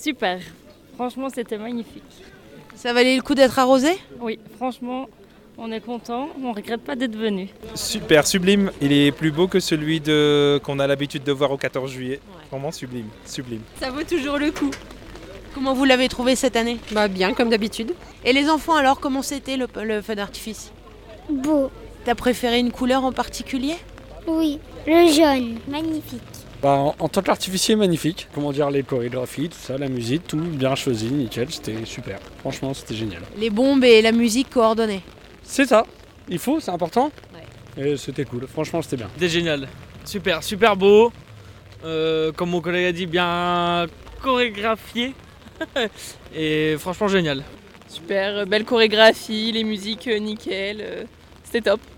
Super. Franchement, c'était magnifique. Ça valait le coup d'être arrosé? Oui, franchement, on est content. On ne regrette pas d'être venu. Super, sublime. Il est plus beau que celui qu'on a l'habitude de voir au 14 juillet. Vraiment sublime, sublime. Ça vaut toujours le coup. Comment vous l'avez trouvé cette année? Bien, comme d'habitude. Et les enfants alors, comment c'était le feu d'artifice? Beau, T'as préféré une couleur en particulier? oui. Le jaune, magnifique. En tant qu'artificier, magnifique. Comment dire, les chorégraphies, tout ça, la musique, tout bien choisi, nickel, c'était super. Franchement, c'était génial. Les bombes et la musique coordonnées. C'est ça, il faut, c'est important. Et c'était cool, franchement, c'était bien. C'était génial. Super, super beau. Comme mon collègue a dit, bien chorégraphié. Et franchement, génial. Super, belle chorégraphie, les musiques nickel. C'était top.